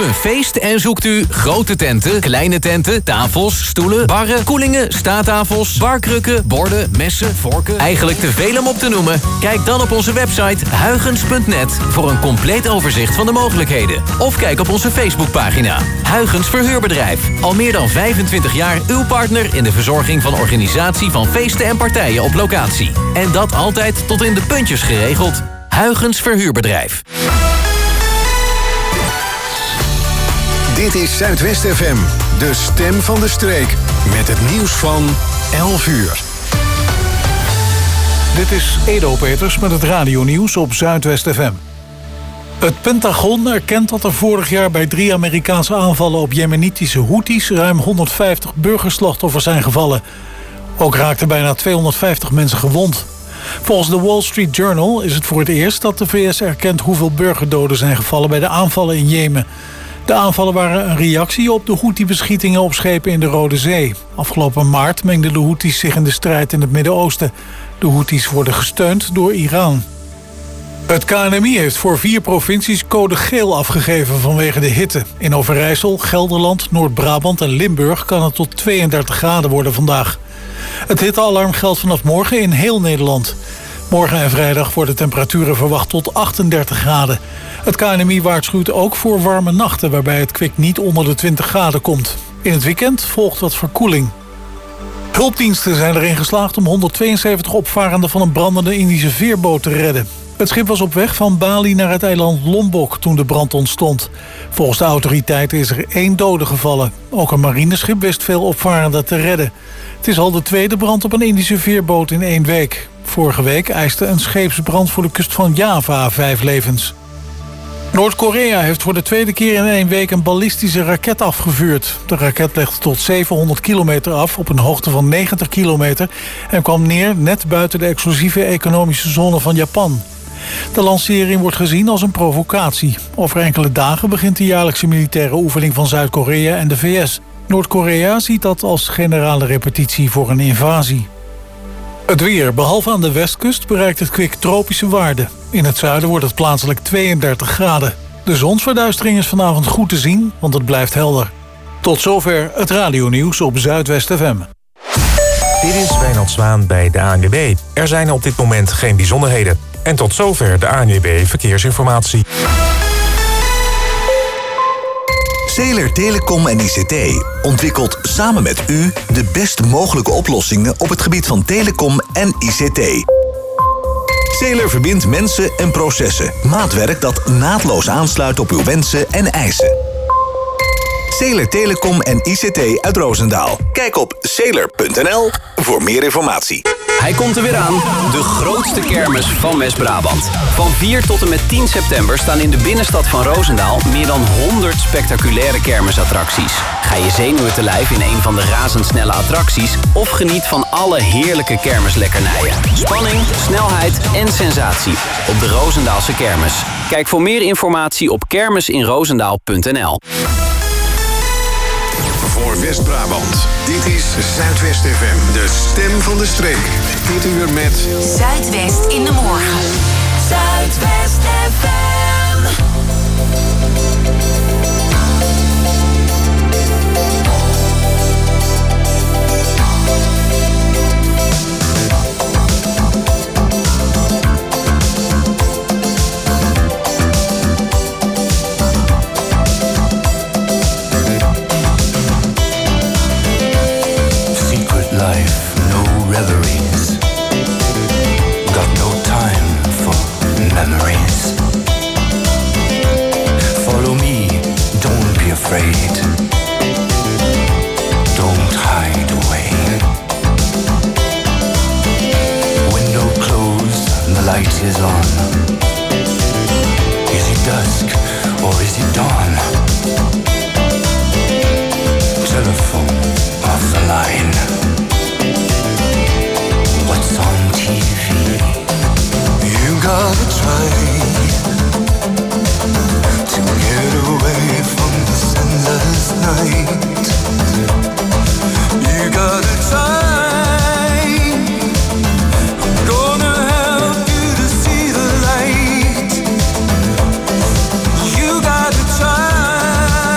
een feest en zoekt u grote tenten, kleine tenten, tafels, stoelen, barren, koelingen, staattafels, barkrukken, borden, messen, vorken. Eigenlijk te veel om op te noemen? Kijk dan op onze website huygens.net voor een compleet overzicht van de mogelijkheden. Of kijk op onze Facebookpagina. Huygens Verhuurbedrijf. Al meer dan 25 jaar uw partner in de verzorging van organisatie van feesten en partijen op locatie. En dat altijd tot in de puntjes geregeld. Huygens Verhuurbedrijf. Dit is Zuidwest FM, de stem van de streek. Met het nieuws van 11 uur. Dit is Edo Peters met het radionieuws op Zuidwest FM. Het Pentagon erkent dat er vorig jaar bij 3 Amerikaanse aanvallen op Jemenitische Houthis ruim 150 burgerslachtoffers zijn gevallen. Ook raakten bijna 250 mensen gewond. Volgens de Wall Street Journal is het voor het eerst dat de VS erkent hoeveel burgerdoden zijn gevallen bij de aanvallen in Jemen. De aanvallen waren een reactie op de Houthi-beschietingen op schepen in de Rode Zee. Afgelopen maart mengden de Houthis zich in de strijd in het Midden-Oosten. De Houthis worden gesteund door Iran. Het KNMI heeft voor 4 provincies code geel afgegeven vanwege de hitte. In Overijssel, Gelderland, Noord-Brabant en Limburg kan het tot 32 graden worden vandaag. Het hittealarm geldt vanaf morgen in heel Nederland. Morgen en vrijdag worden temperaturen verwacht tot 38 graden. Het KNMI waarschuwt ook voor warme nachten waarbij het kwik niet onder de 20 graden komt. In het weekend volgt wat verkoeling. Hulpdiensten zijn erin geslaagd om 172 opvarenden van een brandende Indische veerboot te redden. Het schip was op weg van Bali naar het eiland Lombok toen de brand ontstond. Volgens de autoriteiten is er 1 dode gevallen. Ook een marineschip wist veel opvarenden te redden. Het is al de 2e brand op een Indische veerboot in 1 week. Vorige week eiste een scheepsbrand voor de kust van Java 5 levens. Noord-Korea heeft voor de 2e keer in 1 week een ballistische raket afgevuurd. De raket legde tot 700 kilometer af op een hoogte van 90 kilometer... en kwam neer net buiten de exclusieve economische zone van Japan. De lancering wordt gezien als een provocatie. Over enkele dagen begint de jaarlijkse militaire oefening van Zuid-Korea en de VS. Noord-Korea ziet dat als generale repetitie voor een invasie. Het weer. Behalve aan de westkust bereikt het kwik tropische waarden. In het zuiden wordt het plaatselijk 32 graden. De zonsverduistering is vanavond goed te zien, want het blijft helder. Tot zover het radionieuws op Zuidwest FM. Dit is Wijnald Zwaan bij de ANWB. Er zijn op dit moment geen bijzonderheden. En tot zover de ANWB Verkeersinformatie. Zeeler Telecom en ICT ontwikkelt samen met u de best mogelijke oplossingen op het gebied van telecom en ICT. Zeeler verbindt mensen en processen. Maatwerk dat naadloos aansluit op uw wensen en eisen. Zeeler Telecom en ICT uit Roosendaal. Kijk op zeeler.nl voor meer informatie. Hij komt er weer aan, de grootste kermis van West-Brabant. Van 4 tot en met 10 september staan in de binnenstad van Roosendaal meer dan 100 spectaculaire kermisattracties. Ga je zenuwen te lijf in een van de razendsnelle attracties of geniet van alle heerlijke kermislekkernijen. Spanning, snelheid en sensatie op de Roosendaalse kermis. Kijk voor meer informatie op kermisinroosendaal.nl. Voor West-Brabant, dit is Zuidwest FM, de stem van de streek. Dit uur met Zuidwest in de morgen. Zuidwest FM. Reveries. Got no time for memories. Follow me, don't be afraid. Don't hide away. Window closed, the light is on. Is it dusk or is it dawn? Telephone off the line. What's on TV? You gotta try to get away from this endless night. You gotta try. I'm gonna help you to see the light. You gotta try.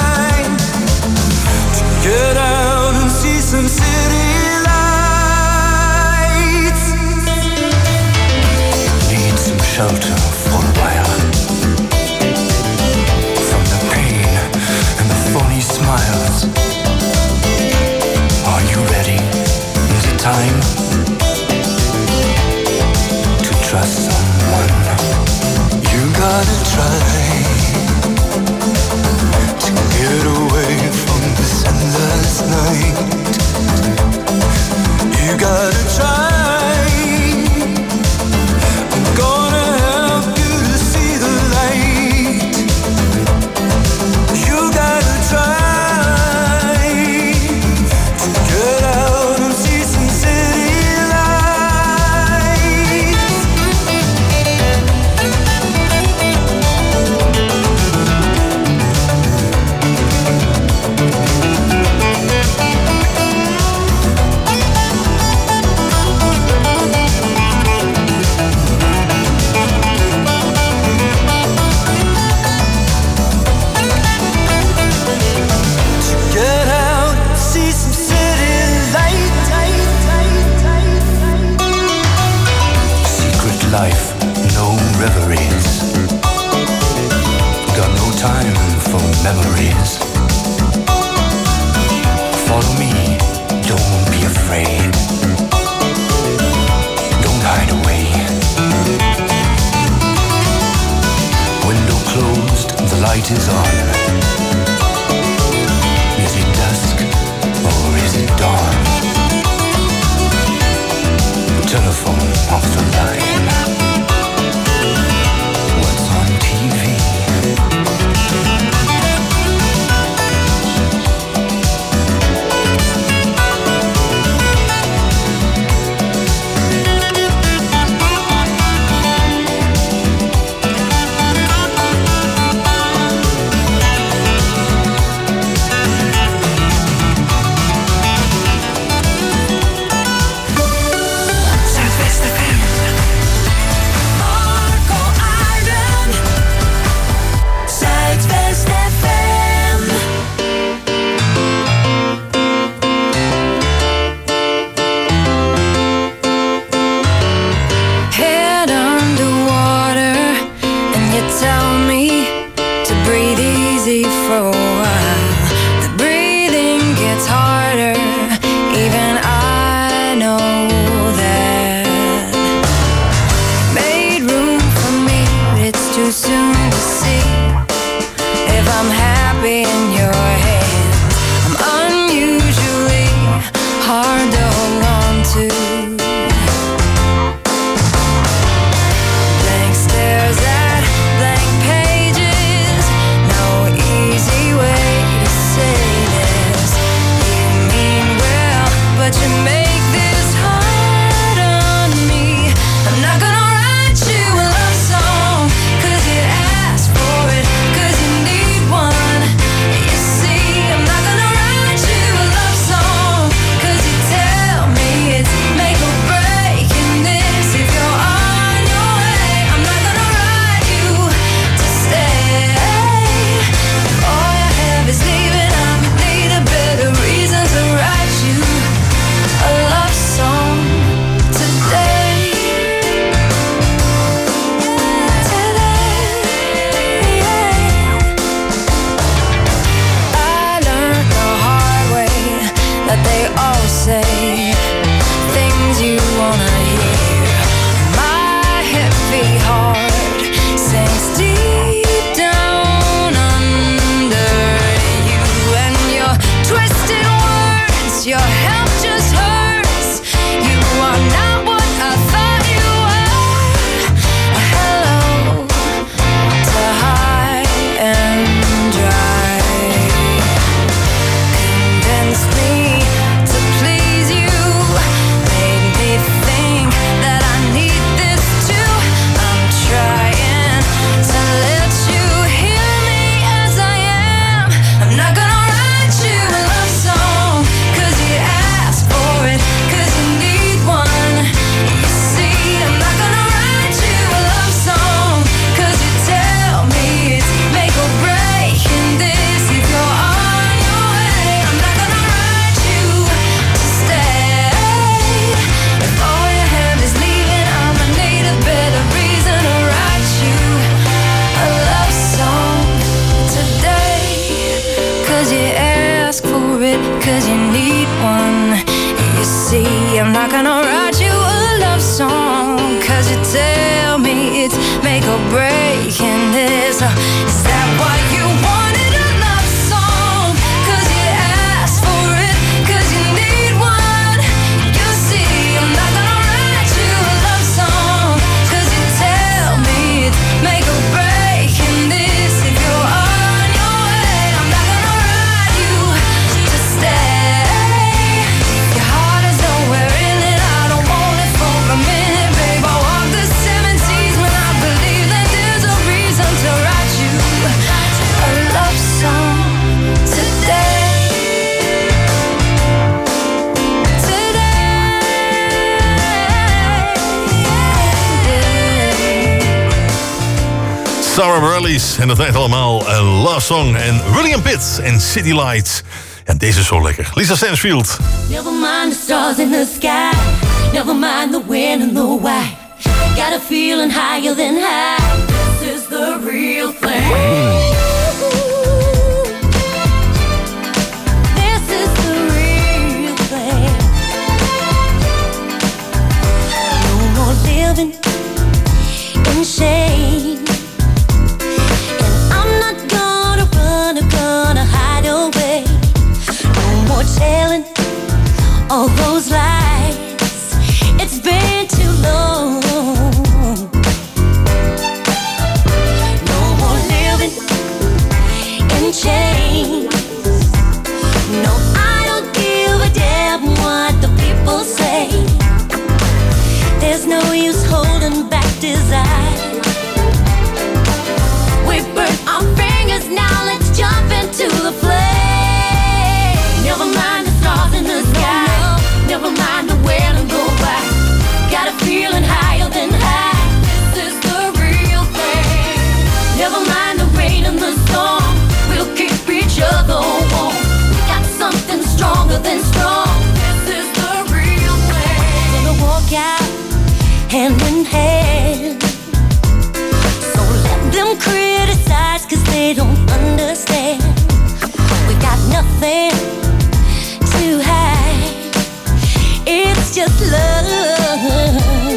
'cause you need one. You see, I'm not gonna write you a love song, 'cause you tell me it's make or break, and is that what you wanted, a love song? 'Cause you asked for it, 'cause you need one. You see, I'm not gonna write you a love song, 'cause you tell me it's make or break, and this, if you're on your way, I'm not gonna write you to stay. Your heart is nowhere in it, I don't want it for a minute, babe. I walk the 7 seas when I believe that there's a reason to write you a love song today. Sarah Bareilles en dat heet allemaal een love song. En William Pitt en City Lights. En deze is zo lekker. Lisa Stansfield. Never mind the stars in the sky. Never mind the when and the why. Got a feeling higher than high. This is the real thing. This is the real thing. No more living in shame. And I'm not gonna hide away. No more telling all those lies. It's been too long. No more living in chains. No, I don't give a damn what the people say. There's no use holding back desire. We burn our fingers, now let's jump into the flame. Never mind the stars in the sky. Never mind the where and the why. Got a feeling higher than high. This is the real thing. Never mind the rain and the storm. We'll keep each other warm. We got something stronger than strong. This is the real thing. Gonna walk out hand in hand. So let them criticize, 'cause they don't understand. We got nothing to hide. It's just love.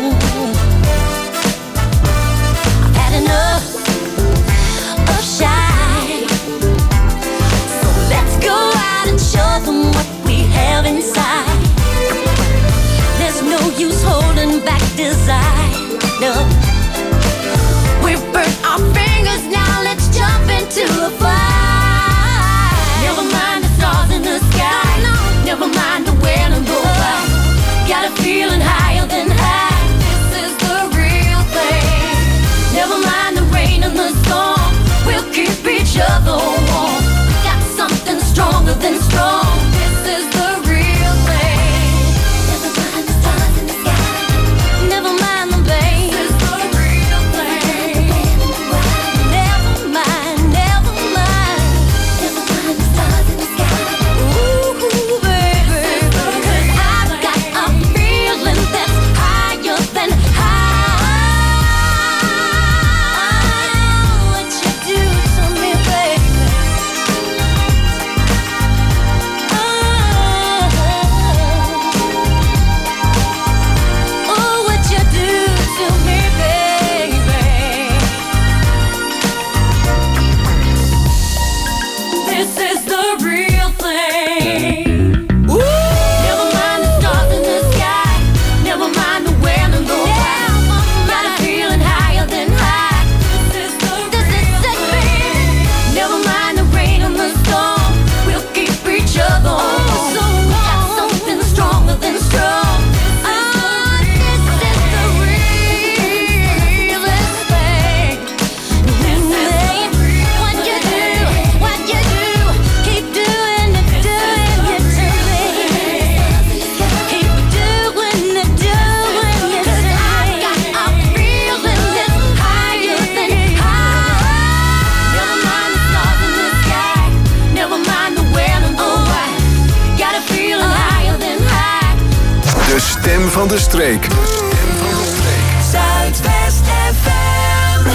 I've had enough of shy. So let's go out and show them what we have inside. There's no use holding back desire. No. We've burnt our fingers, now let's jump into the fire. Never mind the stars in the sky. No. Never mind the where and the why. Got a feeling higher than high. This is the real thing. Never mind the rain and the storm. We'll keep each other warm. We got something stronger than strong. This is the real thing. Never mind the stars in the sky. Never mind the babe. This is the real thing. Never mind, never mind. Never mind the stars in the sky. Ooh, baby. 'Cause I've got a feeling that's higher than high. What you do to me, baby. Oh, what you do to me, baby. This is the real thing. Never mind the stars in the sky. Never mind the where and the why. Got a feeling higher than high. This is it, baby. Never mind the rain and the storm. We'll keep each other warm. We got something stronger than strong. This is the realest thing. This is what you do, keep doing it to me. Keep doing it to me. 'Cause I got a feeling that's higher than high. Never mind the stars in the sky. Never mind the where and the why. Got a feeling higher than high. De stem van de streek. Zuidwest FM.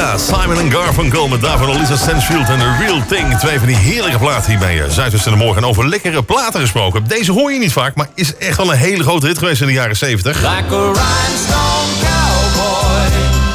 Ja, Simon & Garfunkel met daarvan Lisa Stansfield en The Real Thing. Twee van die heerlijke platen hier bij Zuidwest in de Morgen. En over lekkere platen gesproken. Deze hoor je niet vaak, maar is echt wel een hele grote hit geweest in de jaren 70. Like a rhinestone cowboy.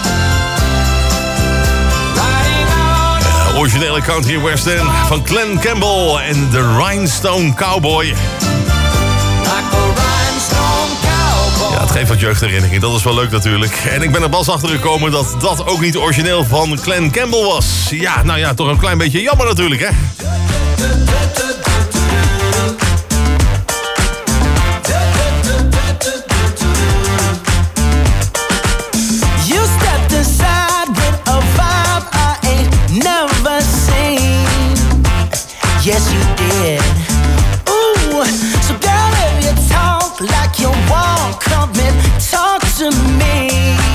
Originele country western van Glen Campbell en The Rhinestone Cowboy. Like a rhinestone cowboy. Ja, het geeft wat jeugdherinneringen, dat is wel leuk natuurlijk. En ik ben er pas achter gekomen dat dat ook niet origineel van Glen Campbell was. Ja, nou ja, toch een klein beetje jammer natuurlijk, hè? You stepped inside with a vibe I ain't never seen. Yes, you did. Ooh, so girl, if you talk like you walk, come and talk to me.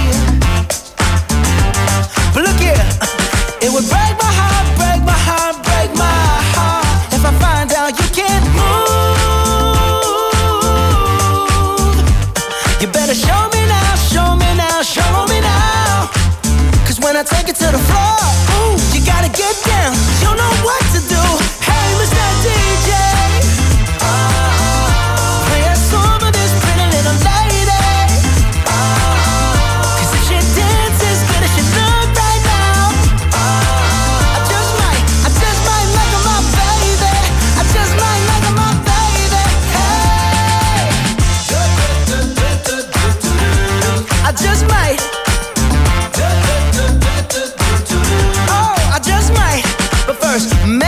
But look here, it would break my heart, break my heart, break my heart if I find out you can't move. You better show me now, show me now, show me now. Cause when I take it to the floor, ooh, you gotta get down. You know what to do. Hey, Mr. DJ, play a song for this pretty little lady. Cause if she dances as good as she look right now, I just might make her my baby. I just might make her my baby. Hey, I just might. Oh, I just might. But first,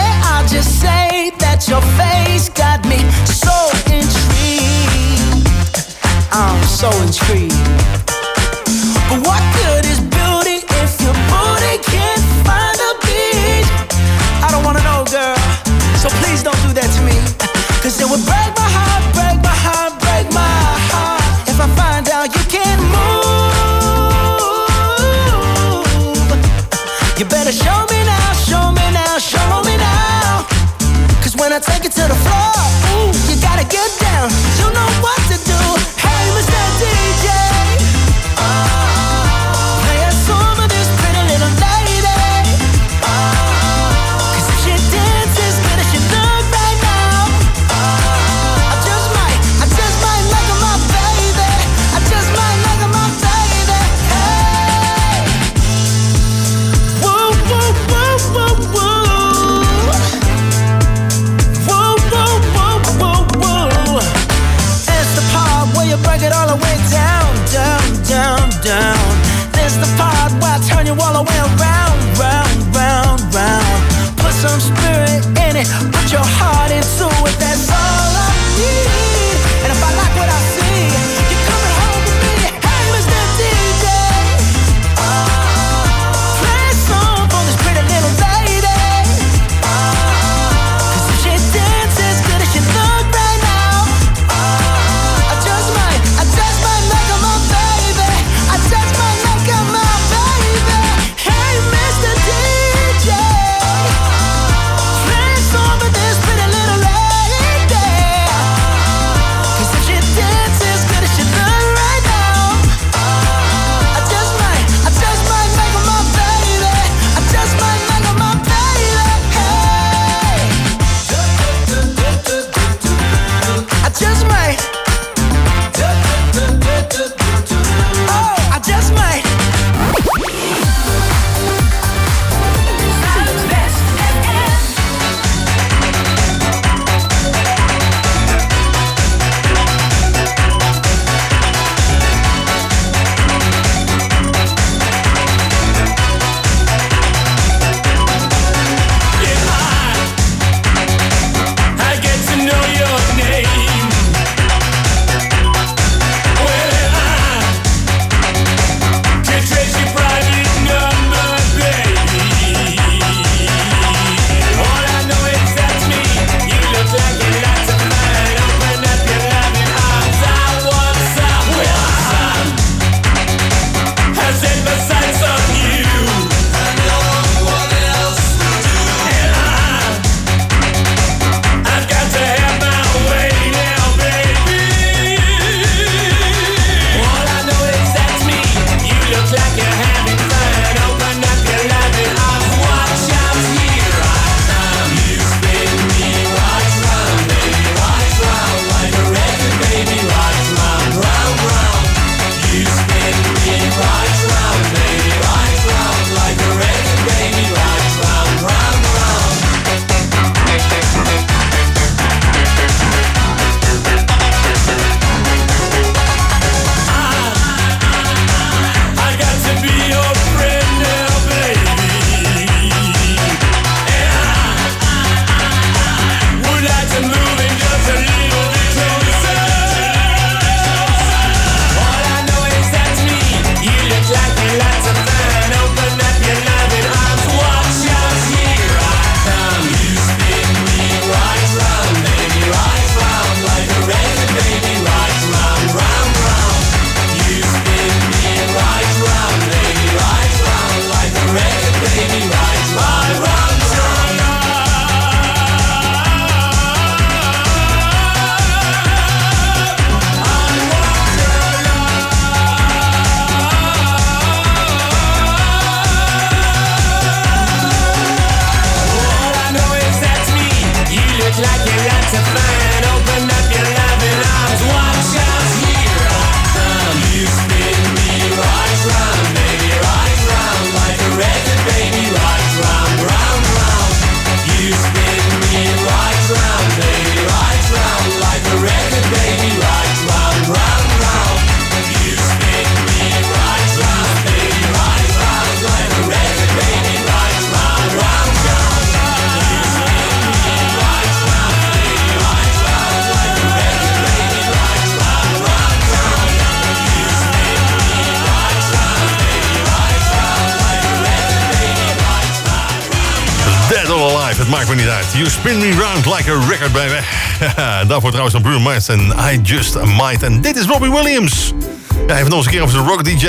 blijft, het maakt me niet uit. You spin me round like a record, baby. Daarvoor trouwens nog Bruno Mars en I Just Might. En dit is Robbie Williams. Ja, hij heeft nog eens een keer over zijn rock DJ.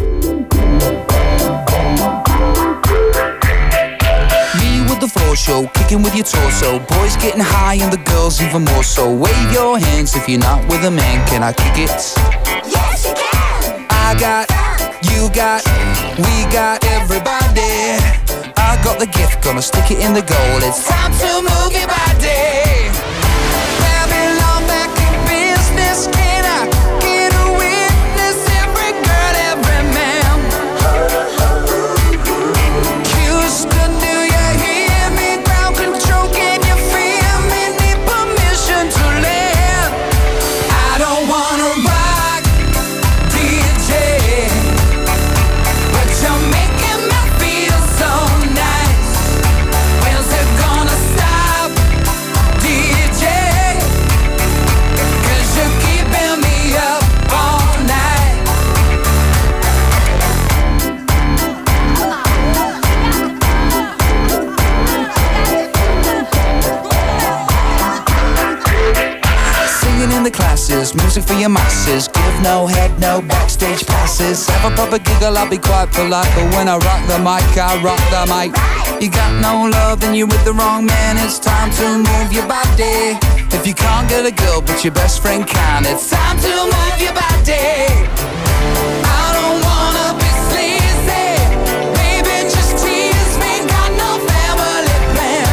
The floor show, kicking with your torso. Boys getting high and the girls even more so. Wave your hands if you're not with a man. Can I kick it? Yes, you can. I got, you got, we got everybody. I got the gift, gonna stick it in the goal. It's time to move your body. Babylon back in business. Can I get a witness? Every girl, every man. Houston, do you hear me? Ground control, can you feel me? Need permission to land. I don't wanna rock, DJ, but you're making me feel so nice. When's it gonna stop, DJ? 'Cause you're keeping me up all night. Singing in the classes, music for your masses. Give no head, no backstage passes. Have a proper giggle, I'll be quite polite. But when I rock the mic, I rock the mic. You got no love, then you're with the wrong man. It's time to move your body. If you can't get a girl, but your best friend can, it's time to move your body. I don't wanna be sleazy, baby, just tease me. Got no family plan.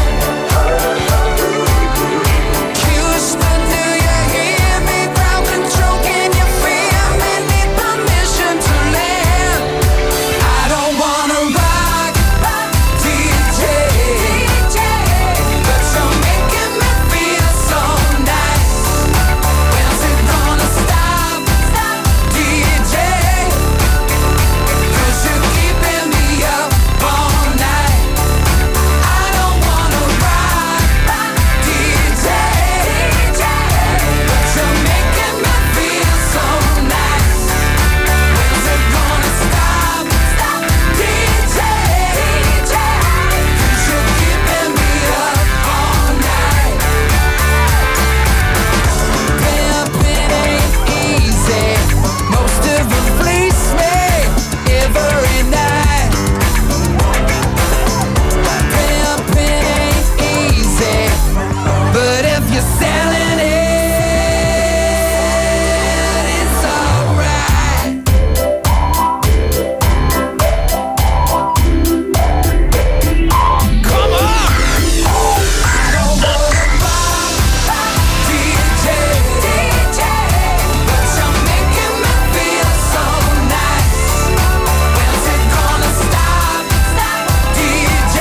Houston, do you hear me? Ground control, can you feel me? Need permission to land. I don't wanna rock, DJ, but you're making me feel so nice. When's it gonna stop, DJ? 'Cause you're keeping me up all night. I don't wanna rock, DJ, but you're making me feel so nice. When's it gonna stop, DJ? 'Cause you're keeping me up all night. Pimping ain't easy. Most of them fleece me every night. Pimping ain't easy, but if you're selling it, it's alright. Come on! I don't wanna rock, DJ, but you're making me feel so nice. When's it gonna stop, DJ?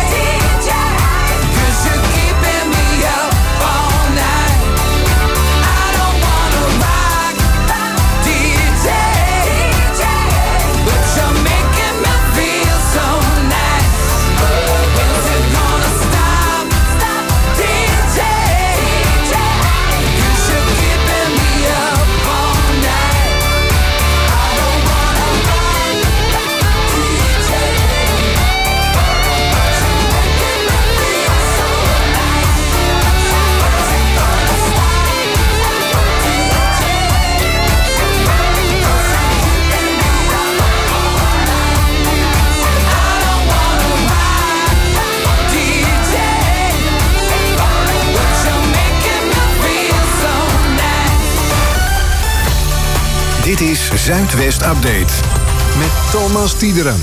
'Cause you're keeping me up all night. I don't wanna rock, DJ, but you're making me feel so nice. When's it gonna stop, DJ? 'Cause you're keeping me up all night. I don't wanna rock, DJ, but you're making me feel so nice. When's it gonna stop, DJ? 'Cause you're keeping me up all night. I don't wanna rock, DJ, but you're making me feel so nice. Dit is Zuidwest Update met Thomas Tiederen.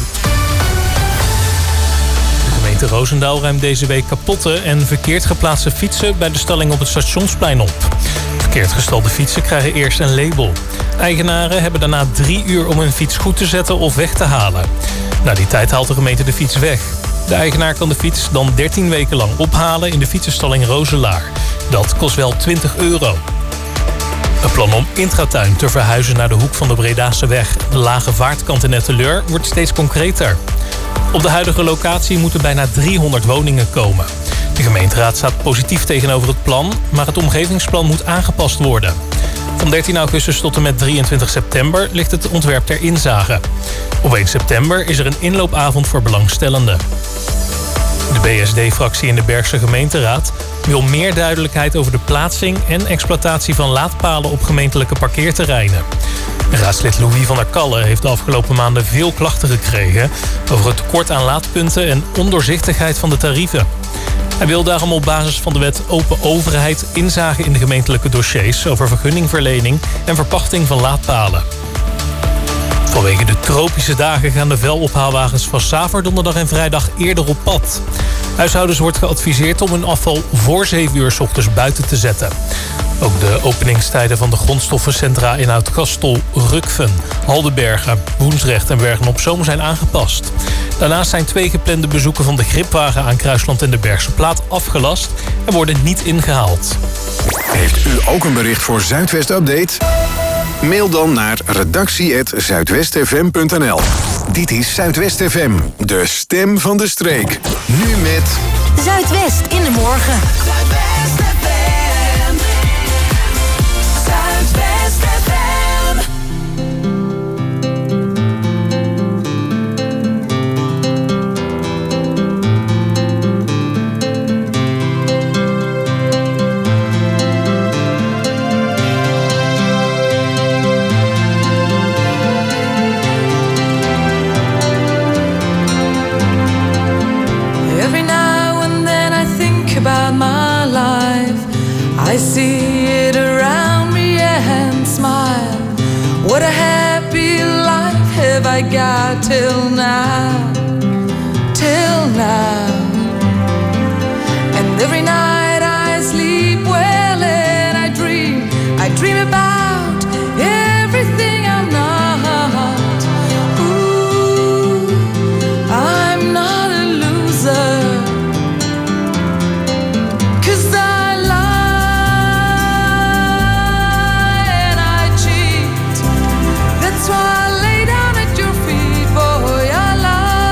De gemeente Roosendaal ruimt deze week kapotte en verkeerd geplaatste fietsen bij de stalling op het Stationsplein op. Verkeerd gestelde fietsen krijgen eerst een label. Eigenaren hebben daarna 3 uur om hun fiets goed te zetten of weg te halen. Na die tijd haalt de gemeente de fiets weg. De eigenaar kan de fiets dan 13 weken lang ophalen in de fietsenstalling Roselaar. Dat kost wel €20. Het plan om Intratuin te verhuizen naar de hoek van de Bredaseweg, de Lage Vaartkant in Etteleur, wordt steeds concreter. Op de huidige locatie moeten bijna 300 woningen komen. De gemeenteraad staat positief tegenover het plan, maar het omgevingsplan moet aangepast worden. Van 13 augustus tot en met 23 september ligt het ontwerp ter inzage. Op 1 september is er een inloopavond voor belangstellenden. De BSD-fractie in de Bergse gemeenteraad wil meer duidelijkheid over de plaatsing en exploitatie van laadpalen op gemeentelijke parkeerterreinen. Raadslid Louis van der Kalle heeft de afgelopen maanden veel klachten gekregen over het tekort aan laadpunten en ondoorzichtigheid van de tarieven. Hij wil daarom op basis van de wet Open Overheid inzage in de gemeentelijke dossiers over vergunningverlening en verpachting van laadpalen. Vanwege de tropische dagen gaan de vuilophaalwagens van Saver donderdag en vrijdag eerder op pad. Huishoudens wordt geadviseerd om hun afval voor 7 uur 's ochtends buiten te zetten. Ook de openingstijden van de grondstoffencentra in Oud-Gastel, Rukven, Haldenbergen, Woensrecht en Bergen-op-Zoom zijn aangepast. Daarnaast zijn 2 geplande bezoeken van de gripwagen aan Kruisland en de Bergse Plaat afgelast en worden niet ingehaald. Heeft u ook een bericht voor Zuidwest Update? Mail dan naar redactie@zuidwestfm.nl. Dit is Zuidwest FM, de stem van de streek. Nu met Zuidwest in de morgen. Zuidwest FM. Zuidwest FM. About my life, I see it around me and smile. What a happy life have I got till now, till now. And every night I sleep well and I dream about everything I'm not. Ooh, I'm not a loser. That's why I lay down at your feet, boy, I love.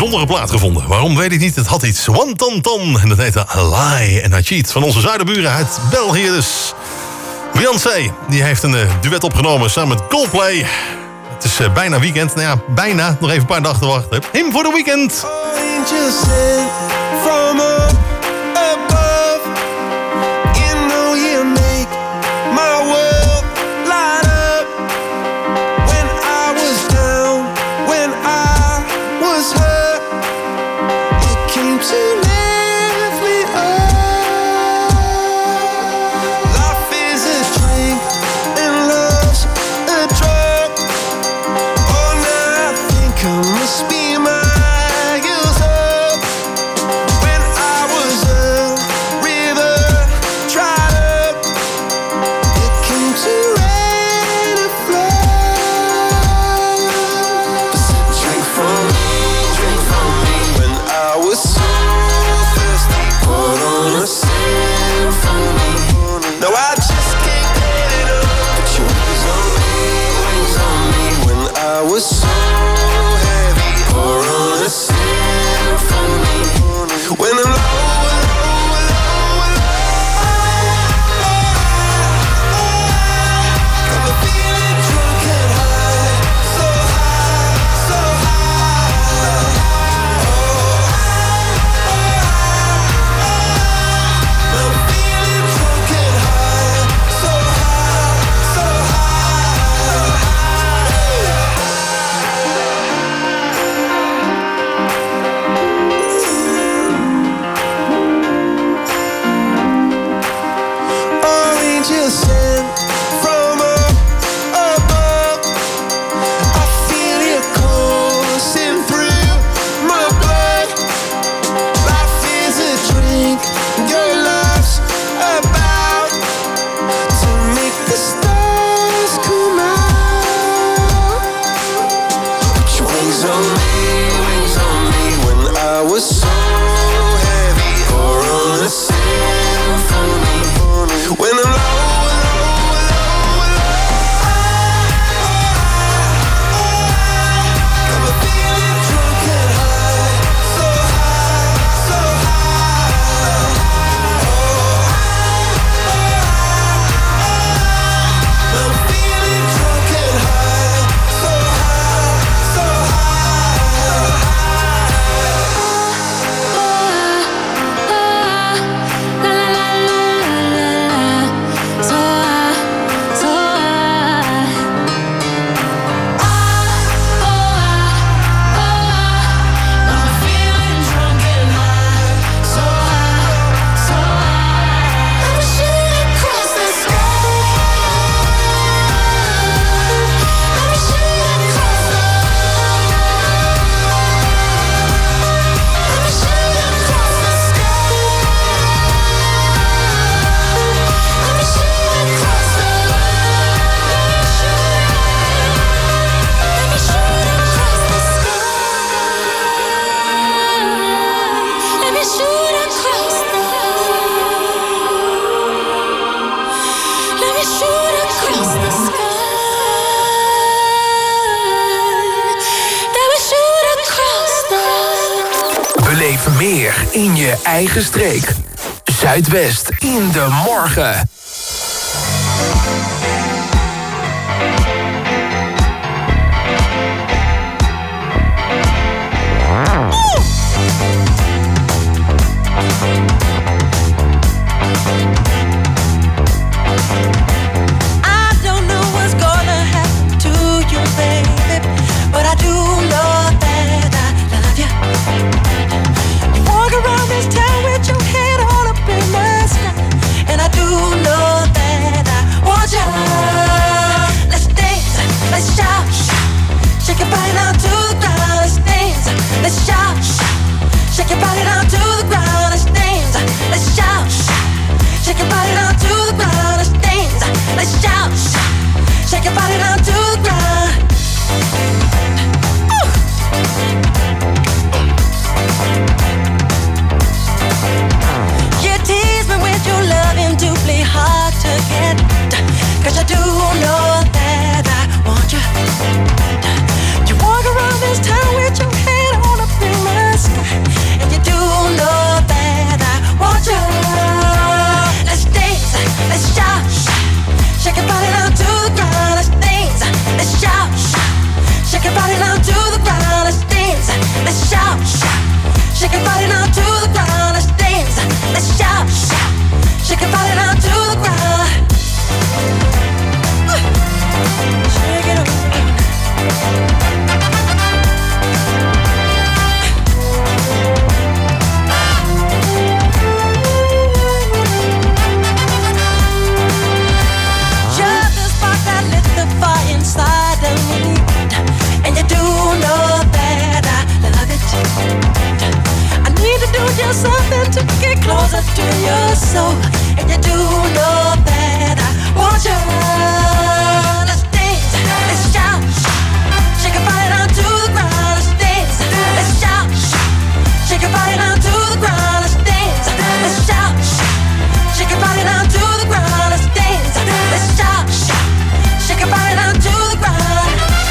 bijzondere plaat gevonden. Waarom weet ik niet, het had iets. One Ton Ton. En dat heette A Lie and I Cheat. Van onze zuiderburen uit België dus. Beyoncé, die heeft een duet opgenomen samen met Coldplay. Het is bijna weekend. Nou ja, bijna. Nog even een paar dagen te wachten. Him for the weekend. From up above, you know you make my world light up. When I was down, when I was hurt, you came to lift me up. Life is a drink and love's a drug. Oh, now I think I must be miles up. When I was a river dried up, you came to rain and flood. Drink from me when I was so thirsty. Put on a symphony. No, I just can't get it up. Put your wings on me when I was so heavy. Pour on a symphony. When I'm low, got me feeling drunk and high, so high, so high. I'm feeling drunk and high, so high, so high. Angels sent from up above. I feel you coursing through my blood. Life is a drink, your love's about to make the stars come out. Put your wings on me when I was so heavy. Pour on a symphony. When I'm low, got me feeling drunk and high, so high, so high. I'm feeling drunk and high, so high, so Beleef meer in je eigen streek. Zuidwest in de morgen. I don't know what's gonna happen to you, baby, but I do know that I love you. You walk around this town with your head all up in the sky, and I do know that I want you. Let's dance, let's shout, shake your body down to the ground. Let's dance, let's shout, shake your body down to the ground. Let's dance, let's shout, shake your body down to the ground. Let's dance, let's shout, shake your body down to the ground. Ooh. You tease me with your loving, doubly hard to get, 'cause I do know that I want you. You walk around this town with your head all up in my let's shout, shout. Shake your body now to the ground, let's dance. Let's shout, shout. Shake your body now to the ground. Shake it up. You're the spark that lit the fire inside of me, and you do know that I love it. I need to do just something to get closer to your soul, and you do know that I want you. Let's dance, let's shout, shake your body down to the ground. Let's dance, let's shout, shake your body down to the ground. Let's dance, let's shout, shake your body down to the ground. Let's dance, let's shout, shake your body down to the ground.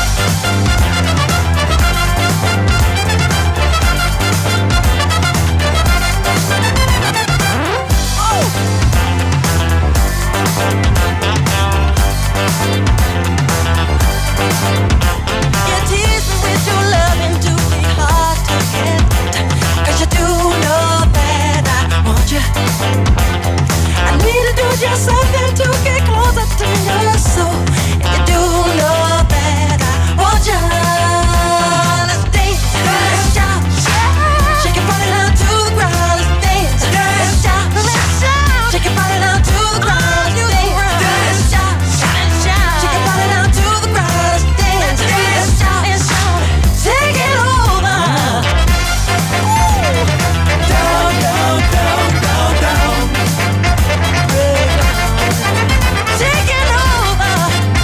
You tease me with your loving to be hard to get, 'cause you do know that I want you. I need to do just something to get closer to your soul, and you do know that I want you. Let's dance, let's shout, shake your body down to the ground. Let's dance, let's shout, shake your body down to the ground. Let's dance, let's shout, shake your body down to the ground. Let's dance, let's shout, take it over. Down, down, down, down, down. Take it over.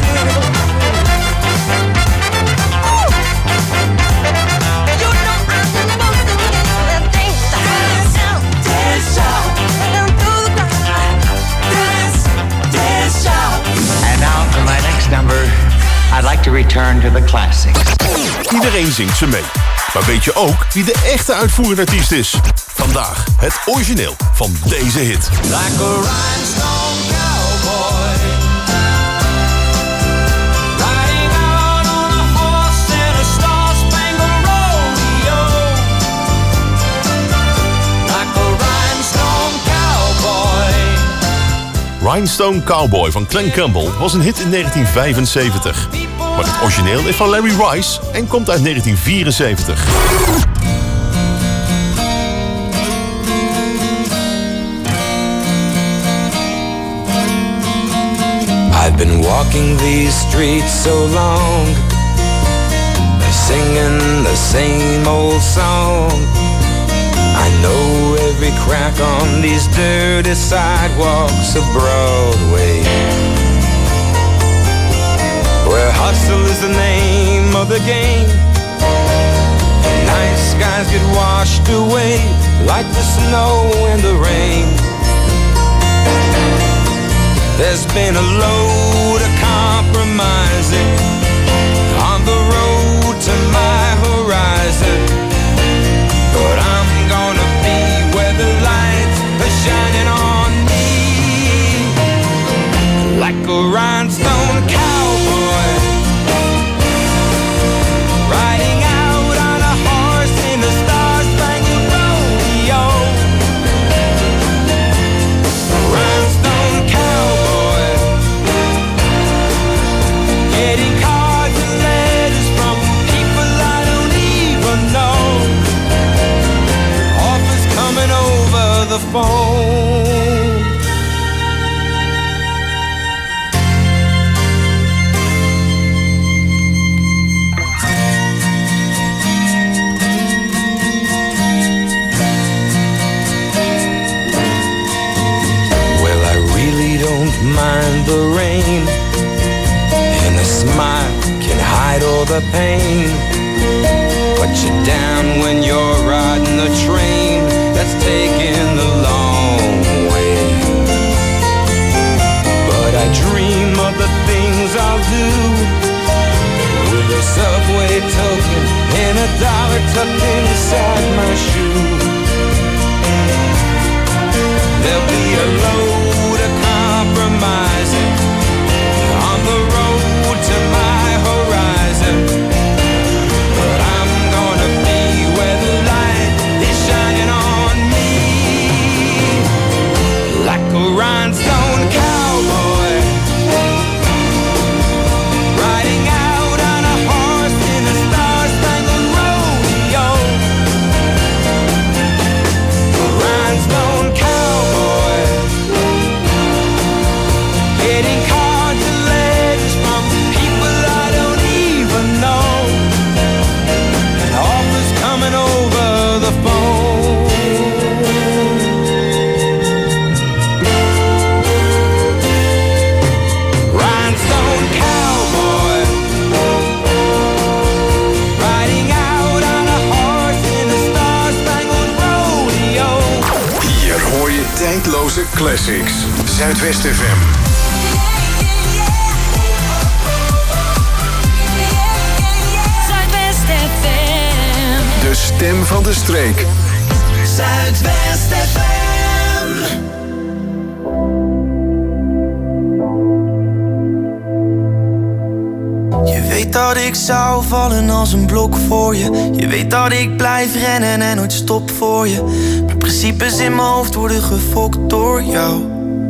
You know I'm the most of you. Let's dance, dance out, dance out, down to the ground. Dance, dance out. And now for my next number, I'd like to return to the classics. Iedereen zingt ze mee. Maar weet je ook wie de echte uitvoerende artiest is? Vandaag het origineel van deze hit. Like a rhinestone cowboy, riding out on a horse in a star-spangled rodeo. Like a rhinestone cowboy. Rhinestone Cowboy van Glen Campbell was een hit in 1975. Maar het origineel is van Larry Rice en komt uit 1974. I've been walking these streets so long, singing the same old song. I know every crack on these dirty sidewalks of Broadway, where hustle is the name of the game. Night skies get washed away like the snow and the rain. There's been a load of compromising on the road to my horizon, but I'm gonna be where the lights are shining on me, like a rhinestone cowboy, riding out on a horse in the star-spangled rodeo. Rhinestone cowboy, getting cards and letters from people I don't even know, offers coming over the phone. Well, I really don't mind the rain, and a smile can hide all the pain. Put you down when you're riding the train that's taking the long way. But I dream of the things I'll do with a subway token and a dollar tucked inside my shoe. There'll be a load of compromising on the road to my horizon, but I'm gonna be Zomerse classics. Zuidwest FM. Zuidwest FM. De stem van de streek. Zuidwest FM. Je weet dat ik zou vallen als een blok voor je. Je weet dat ik blijf rennen en nooit stop voor je. Mijn principes in mijn hoofd worden gefokt door jou.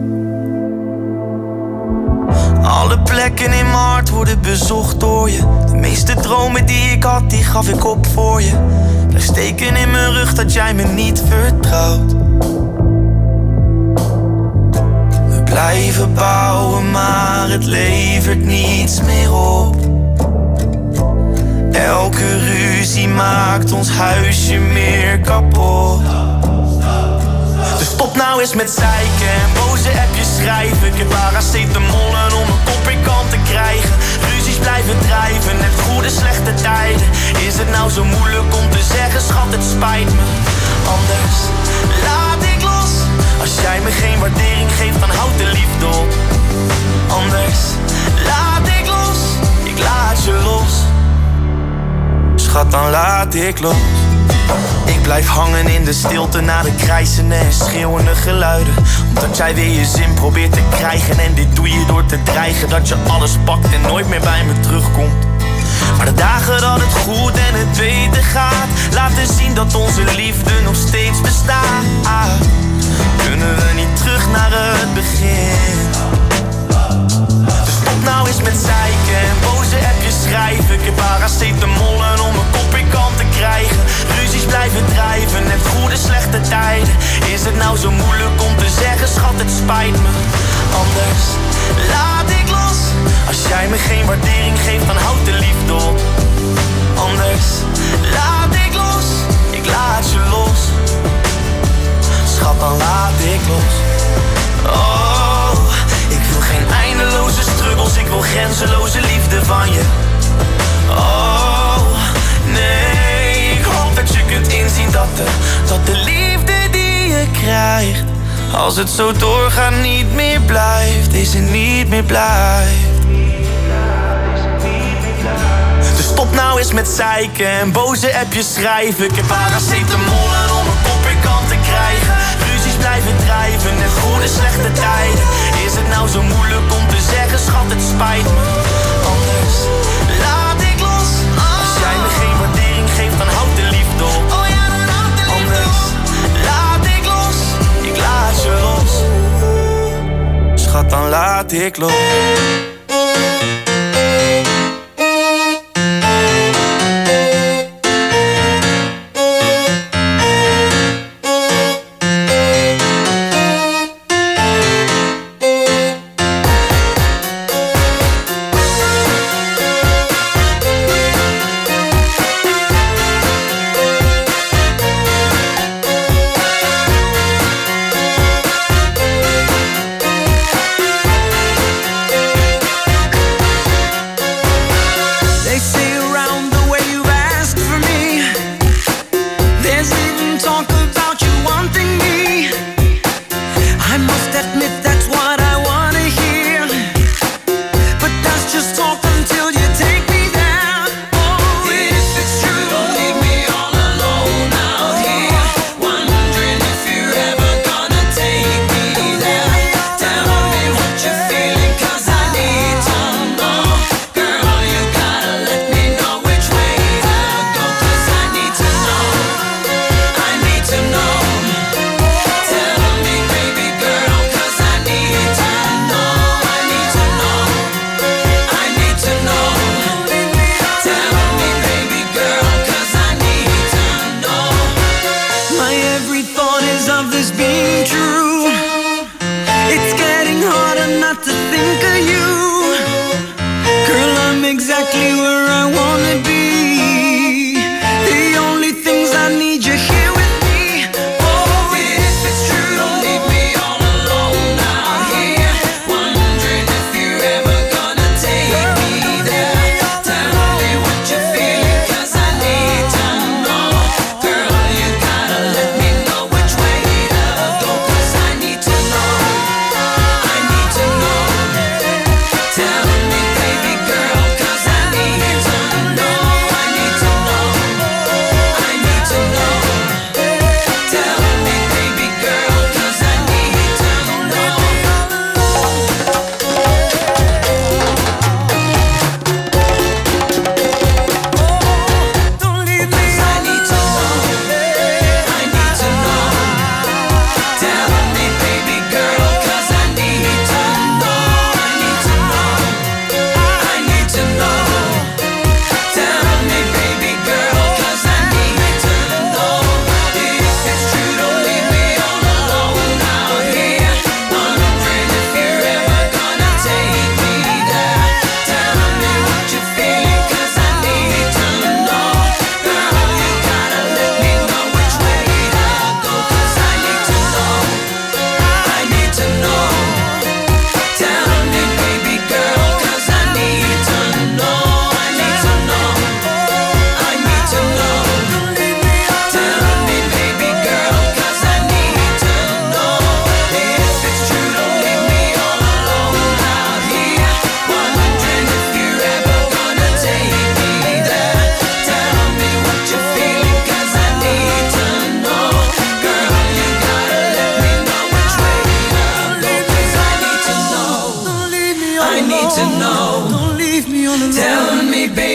Alle plekken in mijn hart worden bezocht door je. De meeste dromen die ik had, die gaf ik op voor je. Blijf steken in mijn rug dat jij me niet vertrouwt. We blijven bouwen, maar het levert niets meer op. Elke ruzie maakt ons huisje meer kapot. Dus stop nou eens met zeiken en boze appjes schrijven. Ik heb paracetamollen om een kop in kant te krijgen. Ruzies blijven drijven, net goede slechte tijden. Is het nou zo moeilijk om te zeggen, schat, het spijt me. Anders laat ik los. Als jij me geen waardering geeft, dan houd de liefde op. Anders laat ik los, ik laat je los. Schat, dan laat ik los. Ik blijf hangen in de stilte na de krijzende en schreeuwende geluiden. Omdat jij weer je zin probeert te krijgen. En dit doe je door te dreigen dat je alles pakt en nooit meer bij me terugkomt. Maar de dagen dat het goed en het beter gaat, laten zien dat onze liefde nog steeds bestaat. Kunnen we niet terug naar het begin? Dus stop nou eens met zeiken en boze appjes schrijven. Ik heb paracetamollen om een kop in kant te krijgen. Ruzies blijven drijven, net goede slechte tijden. Is het nou zo moeilijk om te zeggen, schat, het spijt me. Anders laat ik los. Als jij me geen waardering geeft, dan houd de liefde op. Anders laat ik los, ik laat je los. Schat, dan laat ik los. Oh, ik wil geen eindeloze struggles, ik wil grenzeloze liefde van je. Oh, nee, ik hoop dat je kunt inzien dat de liefde die je krijgt, als het zo doorgaat, niet meer blijft. Deze niet meer blijft. Dus stop nou eens met zeiken en boze appjes schrijven. Ik heb paracetamollen om een kop in kant te krijgen. Ruzies blijven drijven en goede slechte tijden. Is het nou zo moeilijk om te zeggen, schat, het spijt me. Anders laat ik los. Als jij me geen waardering geeft, dan houd de liefde op. Anders laat ik los, ik laat je los. Schat, dan laat ik los.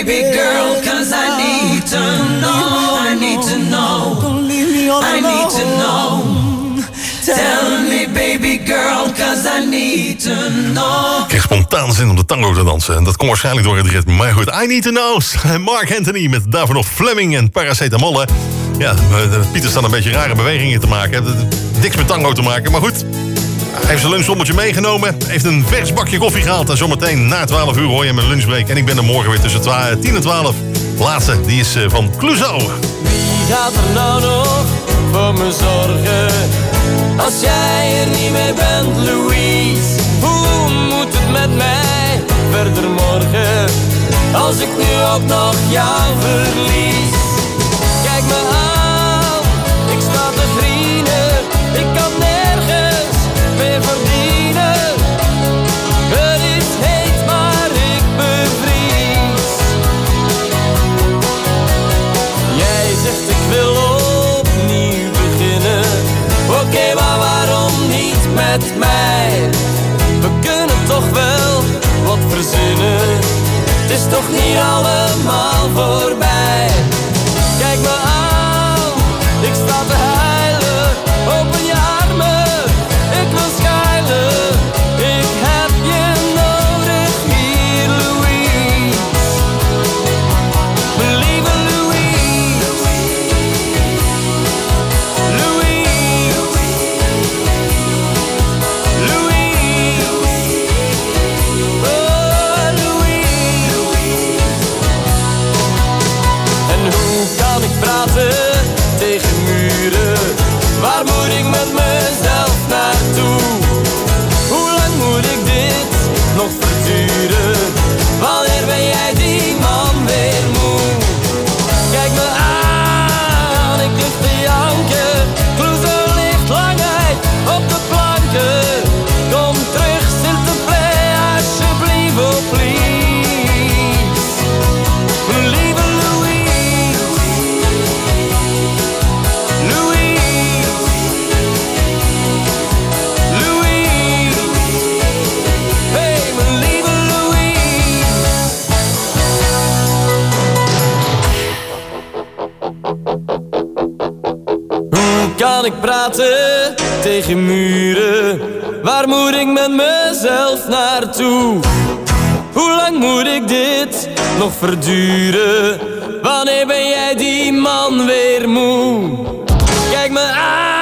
baby girl, 'cause I need to know. I need to know. Don't leave me all alone. I need to know. Tell me baby girl, 'cause I need to know. Ik kreeg spontaan zin om de tango te dansen. En dat komt waarschijnlijk door het ritme. Maar goed, I Need to Know. Mark Anthony met daarvoor nog Fleming en Paracetamol. Ja, Pieter staat een beetje rare bewegingen te maken. Niks met tango te maken, maar goed. Hij heeft zijn lunchsommeltje meegenomen. Heeft een vers bakje koffie gehaald. En zometeen na 12 uur hoor je mijn lunchbreak. En ik ben er morgen weer tussen 10 en 12. Laatste, die is van Clouseau. Wie gaat er nou nog voor me zorgen? Als jij er niet meer bent, Louise. Hoe moet het met mij verder morgen? Als ik nu ook nog jou verlies. Kijk me aan, ik sta te grienen. Ik kan nergens meer verdienen. Het is heet, maar ik bevries. Jij zegt ik wil opnieuw beginnen. Oké, maar waarom niet met mij? We kunnen toch wel wat verzinnen. Het is toch niet allemaal voorbij. Kijk me aan, ik sta te huilen. Open je armen, ik wil schuilen. Ik heb je nodig hier, Louise. Mijn lieve Louise. Louise. Louise. Oh, Louise. En hoe kan ik praten tegen muren? Waar moet ik met mezelf naartoe? Hoe lang moet ik dit nog verduren? Wanneer ben jij die man weer moe? Kijk me aan, ik lig te janken. Clouseau ligt lang uit op de planken. Kom terug, s'il te plaît, alsjeblieft, oh please. Mijn lieve Louise. Louise. Louise. Hey, mijn lieve Louise. Hoe kan ik praten tegen muren? Waar moet ik met mezelf naartoe? Hoe lang moet ik dit nog verduren? Wanneer ben jij die man weer moe? Kijk me aan.